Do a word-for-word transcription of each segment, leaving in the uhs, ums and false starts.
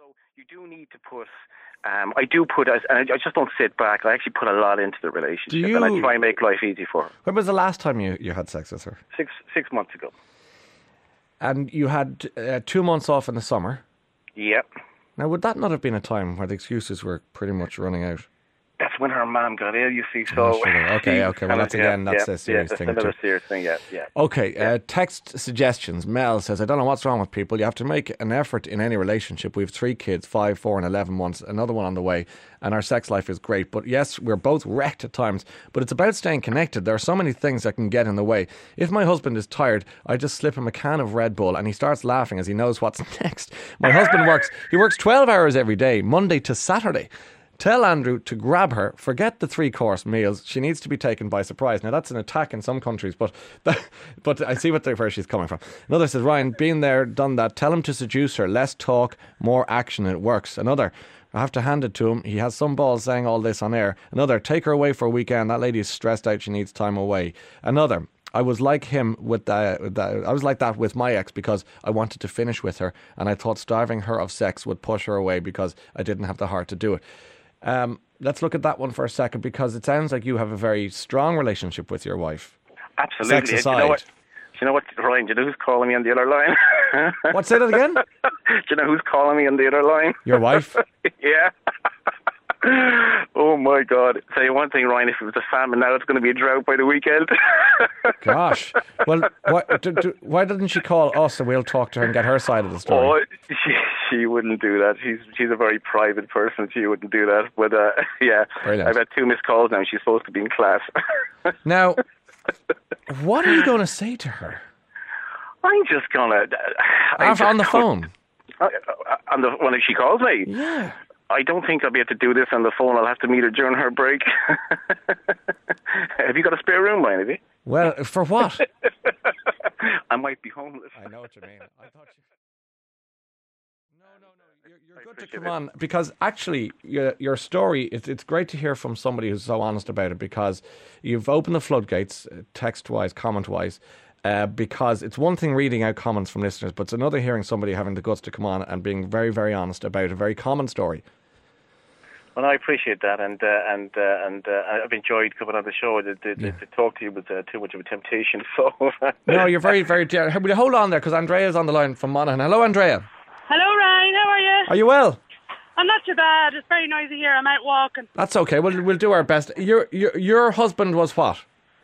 know, you do need to put. Um, I do put, and I just don't sit back. I actually put a lot into the relationship, Do you, and I try and make life easy for her. When was the last time you, you had sex with her? Six six months ago. And you had uh, two months off in the summer. Yep. Now, would that not have been a time where the excuses were pretty much running out? That's when her mom got ill, you see, so... Oh, sugar. Okay, okay, well, that's again, yeah, that's yeah, a serious yeah, thing. That's another too. serious thing, yeah, yeah. Okay, yeah. Uh, text suggestions. Mel says, I don't know what's wrong with people. You have to make an effort in any relationship. We have three kids, five, four and eleven months, another one on the way, and our sex life is great. But yes, we're both wrecked at times, but it's about staying connected. There are so many things that can get in the way. If my husband is tired, I just slip him a can of Red Bull and he starts laughing as he knows what's next. My husband works, he works twelve hours every day, Monday to Saturday. Tell Andrew to grab her, forget the three-course meals. She needs to be taken by surprise. Now, that's an attack in some countries, but that, but I see what the, where she's coming from. Another says, Ryan, been there, done that. Tell him to seduce her. Less talk, more action, and it works. Another, I have to hand it to him. He has some balls saying all this on air. Another, take her away for a weekend. That lady is stressed out. She needs time away. Another, I was like him with that, with that. I was like that with my ex because I wanted to finish with her, and I thought starving her of sex would push her away because I didn't have the heart to do it. Um, let's look at that one for a second because it sounds like you have a very strong relationship with your wife. Absolutely. Sex aside. You know what, you know what, Ryan, do you know who's calling me on the other line? What, say that again? Do you know who's calling me on the other line? Your wife? Yeah. Oh my God. Tell you one thing, Ryan, if it was a famine now, it's going to be a drought by the weekend. Gosh. Well, why, do, do, why didn't she call us and we'll talk to her and get her side of the story? Oh, she, she wouldn't do that. She's she's a very private person. She wouldn't do that. But uh, yeah, Brilliant. I've had two missed calls now. She's supposed to be in class. Now, what are you going to say to her? I'm just going to... After, on the phone? Uh, on the, when she calls me? Yeah. I don't think I'll be able to do this on the phone. I'll have to meet her during her break. Have you got a spare room, Ryan, have you? Well, for what? I might be homeless. I know what you mean. I thought you... No, no, no. You're, you're good to come on because actually your, your story, it's, it's great to hear from somebody who's so honest about it because you've opened the floodgates, text-wise, comment-wise, uh, because it's one thing reading out comments from listeners, but it's another hearing somebody having the guts to come on and being very, very honest about a very common story. Well, I appreciate that, and uh, and uh, and uh, I've enjoyed coming on the show. To, to, Yeah. to talk to you was uh, too much of a temptation. So No, you're very, very... Hold on there because Andrea's on the line from Monaghan. Hello, Andrea. Hello, Ryan. How are you? Are you well? I'm not too bad. It's very noisy here. I'm out walking. That's okay. We'll we'll do our best. Your your your husband was what?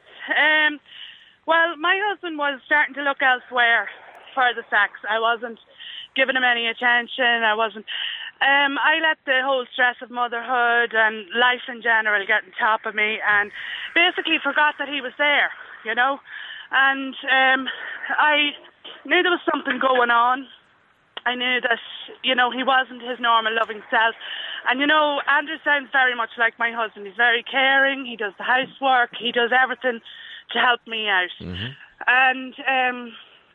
Um, well, my husband was starting to look elsewhere for the sex. I wasn't giving him any attention. I wasn't. Um, I let the whole stress of motherhood and life in general get on top of me, and basically forgot that he was there. You know, and um, I knew there was something going on. I knew that, you know, he wasn't his normal loving self. And, you know, Andrew sounds very much like my husband. He's very caring. He does the housework. He does everything to help me out. Mm-hmm. And um,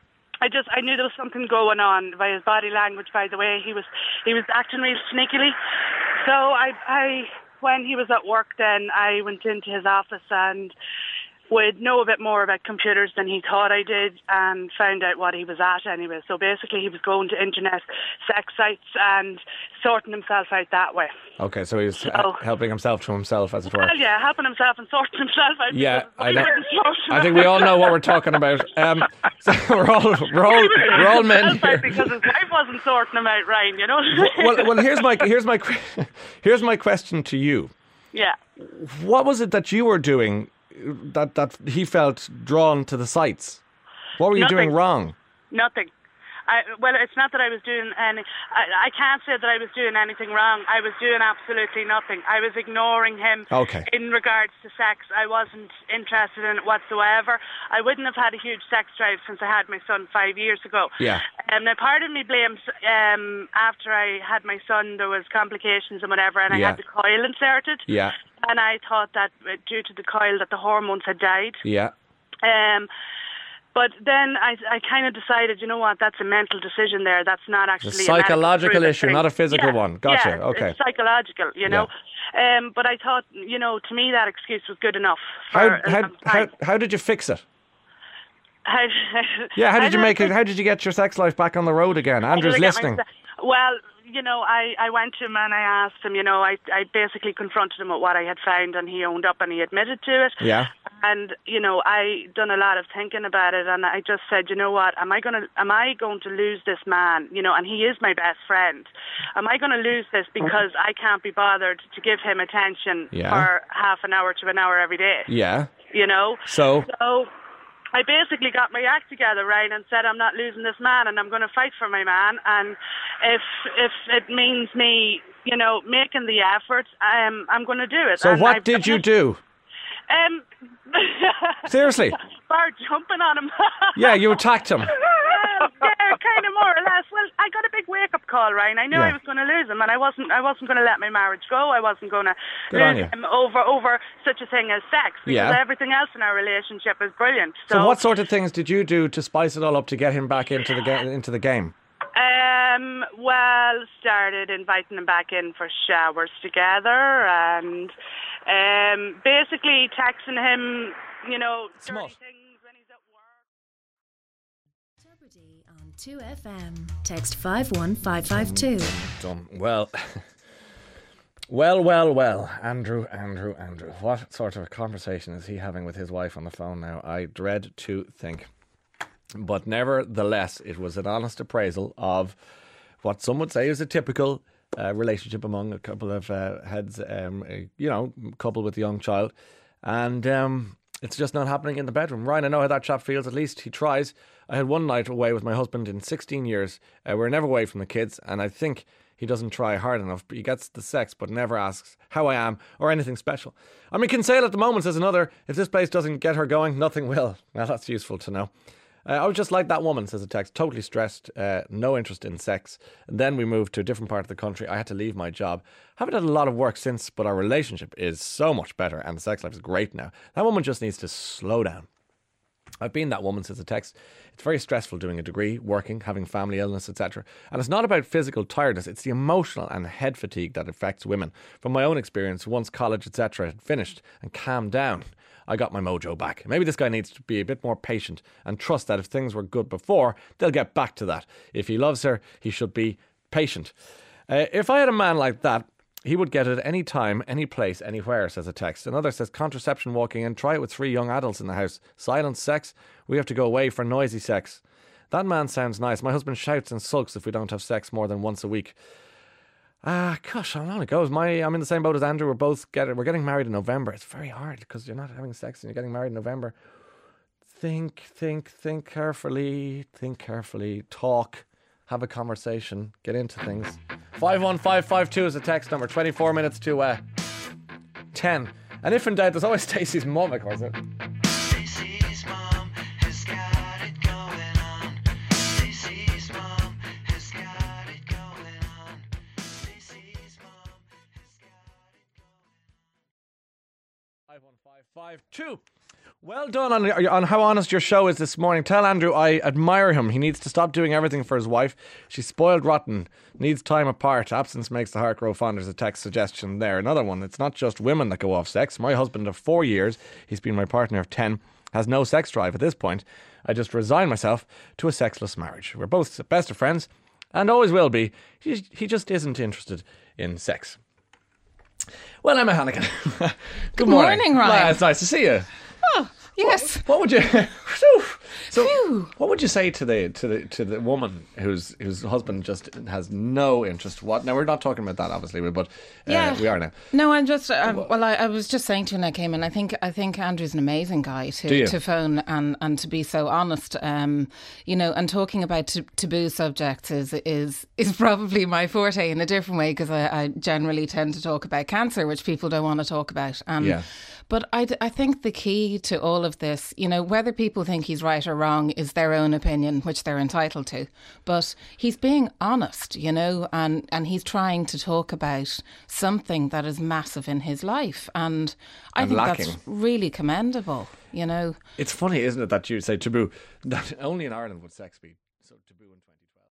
I just, I knew there was something going on by his body language, by the way. He was he was acting real sneakily. So I, I, when he was at work then, I went into his office and would know a bit more about computers than he thought I did and found out what he was at anyway. So basically he was going to internet sex sites and sorting himself out that way. Okay, so he was So- uh, helping himself to himself, as it were. Well, yeah, helping himself and sorting himself out. Yeah, because I we know. wouldn't sort him I think out. we all know what we're talking about. Um, so we're all we're all He was we're all sorting men himself out here. because his wife wasn't sorting him out, Ryan, you know? Well, well, here's my here's my que- here's my question to you. Yeah. What was it that you were doing that that he felt drawn to the sites? What were you Nothing. doing wrong? Nothing. I, well, it's not that I was doing any... I, I can't say that I was doing anything wrong. I was doing absolutely nothing. I was ignoring him Okay. in regards to sex. I wasn't interested in it whatsoever. I wouldn't have had a huge sex drive since I had my son five years ago. Yeah. Um, now, part of me blames... Um, after I had my son, there was complications and whatever, and I Yeah. had the coil inserted. Yeah. And I thought that uh, due to the coil that the hormones had died. Yeah. Um, but then I, I kind of decided, you know what, that's a mental decision there. That's not actually It's a psychological medical issue, thing. not a physical Yeah, one. Gotcha. yeah, Okay. It's psychological, you know. Um, but I thought, you know, to me that excuse was good enough. For How a how long how time. how did you fix it? How, Yeah, how I did you don't make it? think- How did you get your sex life back on the road again? Andrew's How did I get listening. myself- Well, you know, I, I went to him and I asked him, you know, I, I basically confronted him with what I had found, and he owned up and he admitted to it. Yeah. And, you know, I done a lot of thinking about it, and I just said, you know what, am I going to am I going to lose this man? You know, and he is my best friend. Am I going to lose this because I can't be bothered to give him attention yeah. for half an hour to an hour every day? Yeah. You know? So? So I basically got my act together, right, and said I'm not losing this man, and I'm going to fight for my man, and if if it means me, you know, making the effort, um, I'm going to do it. So and what I've did you do? Um, Seriously? Bar jumping on him. Yeah, you attacked him. Um, yeah, kind of more or less. Well, I got a big wake-up call, right? I knew Yeah. I was going to lose him, and I wasn't. I wasn't going to let my marriage go. I wasn't going to Good on lose you. him over over such a thing as sex, because Yeah. everything else in our relationship is brilliant. So, So what sort of things did you do to spice it all up to get him back into the ga- into the game? Um, well, started inviting him back in for showers together, and um, basically texting him, you know, dirty Smut. things when he's at work. Jeopardy on two F M. Text five one five five two. Done. Well, well, well, well. Andrew, Andrew, Andrew. What sort of a conversation is he having with his wife on the phone now? I dread to think. But nevertheless, it was an honest appraisal of what some would say is a typical uh, relationship among a couple of uh, heads, um, a, you know, couple with a young child. And um, it's just not happening in the bedroom. Ryan, I know how that chap feels. At least he tries. I had one night away with my husband in sixteen years. Uh, we're never away from the kids. And I think he doesn't try hard enough. But he gets the sex, but never asks how I am or anything special. I mean, Kinsale at the moment says another, if this place doesn't get her going, nothing will. Now, that's useful to know. Uh, I was just like that woman, says a text, totally stressed, uh, no interest in sex. And then we moved to a different part of the country. I had to leave my job. Haven't had a lot of work since, but our relationship is so much better and the sex life is great now. That woman just needs to slow down. I've been that woman, says a text. It's very stressful doing a degree, working, having family illness, et cetera. And it's not about physical tiredness, it's the emotional and head fatigue that affects women. From my own experience, once college, et cetera had finished and calmed down, I got my mojo back. Maybe this guy needs to be a bit more patient and trust that if things were good before, they'll get back to that. If he loves her, he should be patient. Uh, if I had a man like that, he would get it any time, any place, anywhere, says a text. Another says, contraception walking in, try it with three young adults in the house. Silent sex, we have to go away for noisy sex. That man sounds nice. My husband shouts and sulks if we don't have sex more than once a week. Ah, uh, gosh, I don't know how it goes. My, I'm in the same boat as Andrew. We're both get, we're getting married in November. It's very hard because you're not having sex and you're getting married in November. Think, think, think carefully. Think carefully. Talk. Have a conversation. Get into things. five one five five two is the text number. twenty-four minutes to uh, ten. And if in doubt, there's always Stacey's mum, of course. Stacey's mom has got it going on. Stacey's mom has got it going on. Stacey's mom has got it going on. five one five five two. Well done on, on how honest your show is this morning. Tell Andrew I admire him. He needs to stop doing everything for his wife. She's spoiled rotten, needs time apart. Absence makes the heart grow fond. There's a text suggestion there. Another one, it's not just women that go off sex. My husband of four years, he's been my partner of ten, has no sex drive at this point. I just resign myself to a sexless marriage. We're both best of friends and always will be. He, he just isn't interested in sex. Well, Emma Hannigan. Good, Good morning. morning, Ryan. Well, it's nice to see you. Oh, yes. What, what would you? so, Phew. what would you say to the to the to the woman whose whose husband just has no interest? What? Now we're not talking about that, obviously, but uh, Yeah. we are now. No, I'm just. Um, well, I, I was just saying to you when I came in. I think I think Andrew's an amazing guy Do you? to to phone and, and to be so honest. Um, you know, and talking about t- taboo subjects is is is probably my forte in a different way because I, I generally tend to talk about cancer, which people don't want to talk about. Um, Yeah. But I, d- I think the key to all of this, you know, whether people think he's right or wrong is their own opinion, which they're entitled to. But he's being honest, you know, and, and he's trying to talk about something that is massive in his life. And I And think lacking. that's really commendable, you know. It's funny, isn't it, that you say taboo? That only in Ireland would sex be so taboo in twenty twelve.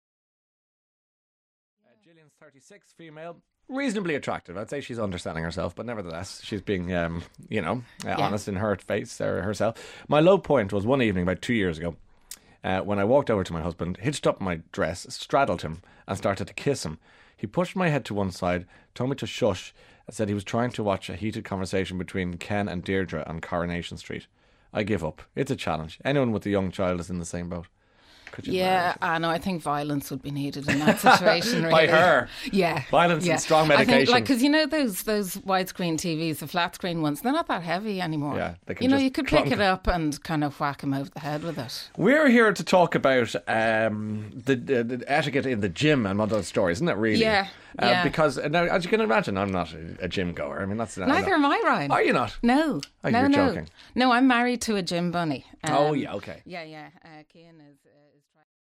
Uh, Gillian's thirty-six, female. Reasonably attractive. I'd say she's underselling herself, but nevertheless, she's being, um, you know, uh, Yeah. honest in her face, or herself. My low point was one evening about two years ago uh, when I walked over to my husband, hitched up my dress, straddled him, and started to kiss him. He pushed my head to one side, told me to shush, and said he was trying to watch a heated conversation between Ken and Deirdre on Coronation Street. I give up. It's a challenge. Anyone with a young child is in the same boat. Could you Yeah, imagine? I know. I think violence would be needed in that situation. Really. By her? Yeah. Violence yeah. and strong I think, medication. like, because you know those those widescreen T Vs, the flat screen ones, they're not that heavy anymore. Yeah, they can you know, just you could clunk pick it it. up and kind of whack him over the head with it. We're here to talk about um, the, the, the etiquette in the gym and other stories, isn't it, really? Yeah, Uh, yeah. Because, uh, now, as you can imagine, I'm not a, a gym goer. I mean, that's... I'm Neither not- am I, Ryan. Are you not? No. Oh, no, you're no. joking. No, I'm married to a gym bunny. Um, Oh, yeah, okay. Yeah, yeah. Uh, Cian is, uh, is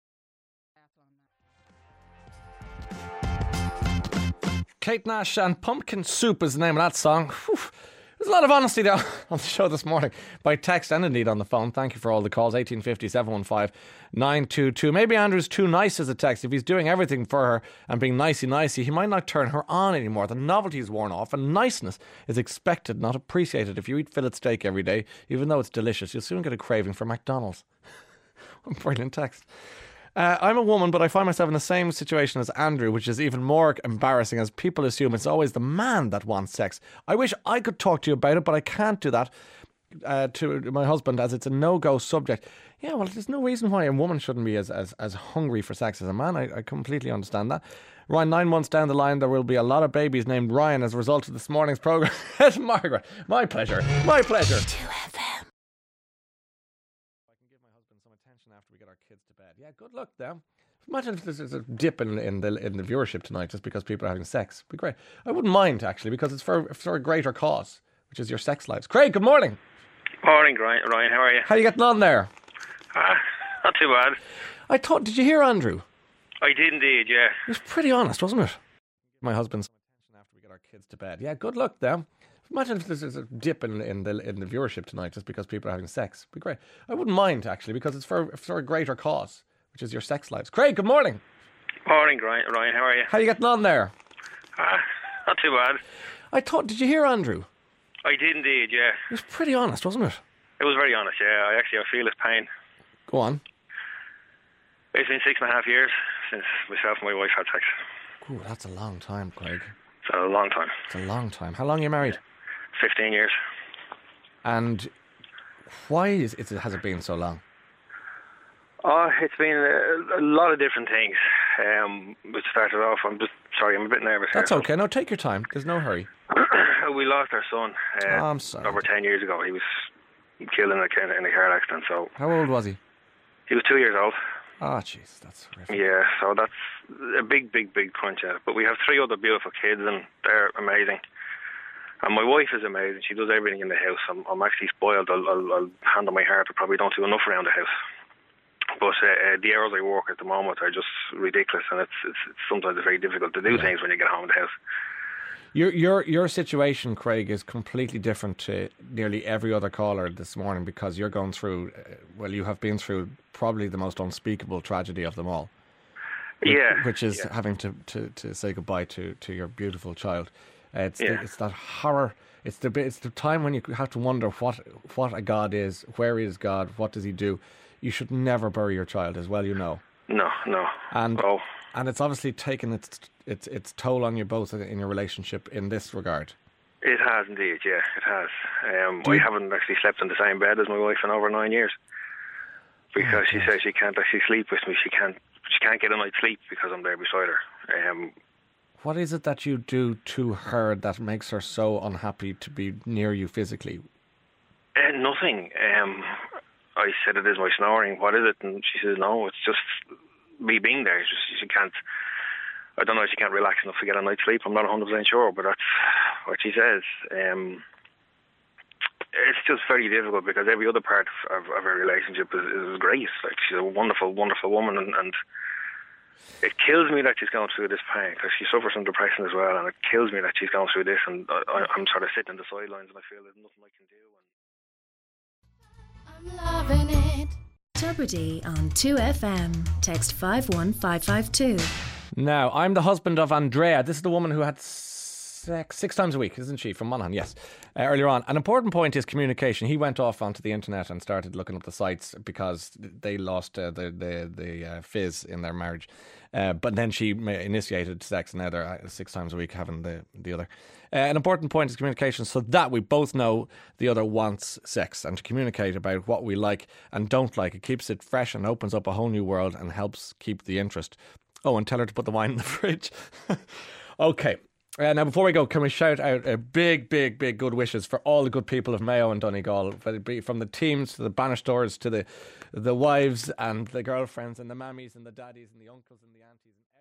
trying. Kate Nash and Pumpkin Soup is the name of that song. Whew. There's a lot of honesty there on the show this morning by text and indeed on the phone. Thank you for all the calls. eighteen fifty, seven one five, nine two two. Maybe Andrew's too nice as a text. If he's doing everything for her and being nicey-nicey, he might not turn her on anymore. The novelty is worn off and niceness is expected, not appreciated. If you eat fillet steak every day, even though it's delicious, you'll soon get a craving for McDonald's. Brilliant text. Uh, I'm a woman, but I find myself in the same situation as Andrew, which is even more embarrassing as people assume it's always the man that wants sex. I wish I could talk to you about it, but I can't do that uh, to my husband as it's a no-go subject. Yeah, well, there's no reason why a woman shouldn't be as, as, as hungry for sex as a man. I, I completely understand that. Ryan, nine months down the line, there will be a lot of babies named Ryan as a result of this morning's programme. Yes, Margaret, my pleasure, my pleasure. two F M. I can give my husband some attention after we get our kids to bed. Yeah, good luck there. Imagine if there's a dip in, in the in the viewership tonight just because people are having sex. It'd be great. I wouldn't mind, actually, because it's for, for a greater cause, which is your sex lives. Craig, good morning. Morning, Ryan. Ryan, how are you? How are you getting on there? Ah, not too bad. I thought, did you hear Andrew? I did indeed, yeah. He was pretty honest, wasn't it? My husband some attention after we get our kids to bed. Yeah, good luck there. Imagine if there's a dip in, in the in the viewership tonight just because people are having sex. It'd be great. I wouldn't mind, actually, because it's for, for a greater cause, which is your sex lives. Craig, good morning. Morning, Ryan. Ryan, how are you? How are you getting on there? Ah, not too bad. I thought, did you hear Andrew? I did indeed, yeah. He was pretty honest, wasn't it? It was very honest, yeah. I actually I feel his pain. Go on. It's been six and a half years since myself and my wife had sex. Ooh, that's a long time, Craig. It's a long time. It's a long time. How long are you married? Fifteen years. And why is it, has it been so long? Oh, it's been a, a lot of different things. Um, it started off, I'm just, sorry, I'm a bit nervous That's here. okay. No, take your time. There's no hurry. We lost our son uh, Oh, I'm sorry. over ten years ago. He was killed in a, car- in a car accident, so How old was he? he was two years old. Oh, jeez, that's horrific. Yeah, so that's a big, big, big crunch at it. But we have three other beautiful kids, and they're amazing. And my wife is amazing. She does everything in the house. I'm, I'm actually spoiled. I'll, I'll, I'll hand on my heart. I probably don't do enough around the house. But uh, uh, the hours I work at the moment are just ridiculous, and it's, it's, it's sometimes very difficult to do things when you get home to the house. Your your your situation, Craig, is completely different to nearly every other caller this morning because you're going through, uh, well, you have been through probably the most unspeakable tragedy of them all. Yeah. Which is yeah. having to, to, to say goodbye to, to your beautiful child. Uh, it's Yeah. the, it's that horror. It's the bit- it's the time when you have to wonder what what a God is, where is God, what does He do. You should never bury your child, as well you know. No, no. And oh, and it's obviously taken its its its toll on you both in your relationship in this regard. it has indeed, yeah, it has. Um, Do I you- haven't actually slept in the same bed as my wife in over nine years. Because she says she can't actually sleep with me. She can't she can't get a night's sleep because I'm there beside her. Um, What is it that you do to her that makes her so unhappy to be near you physically? Uh, nothing. Um, I said it is my snoring. What is it? And she says no. It's just me being there. It's just she can't. I don't know. She can't relax enough to get a night's sleep. I'm not one hundred percent sure, but that's what she says. Um, it's just very difficult because every other part of, of our relationship is, is great. Like she's a wonderful, wonderful woman, and, and it kills me that she's going through this pain because she suffers from depression as well, and it kills me that she's going through this. And I, I, I'm sort of sitting on the sidelines, and I feel there's nothing I can do. And I'm loving it. Tuberty on two F M. Text five one five five two. Now, I'm the husband of Andrea. This is the woman who had s- sex six times a week, isn't she? From Monaghan, yes. Uh, earlier on. An important point is communication. He went off onto the internet and started looking up the sites because they lost uh, the, the, the uh, fizz in their marriage. Uh, but then she ma- initiated sex, and now they're uh, six times a week having the, the other. Uh, an important point is communication, so that we both know the other wants sex, and to communicate about what we like and don't like. It keeps it fresh and opens up a whole new world and helps keep the interest. Oh, and tell her to put the wine in the fridge. Okay. Uh, now, before we go, can we shout out a big, big, big good wishes for all the good people of Mayo and Donegal, whether it be from the teams to the banisters to the the wives and the girlfriends and the mammies and the daddies and the uncles and the aunties.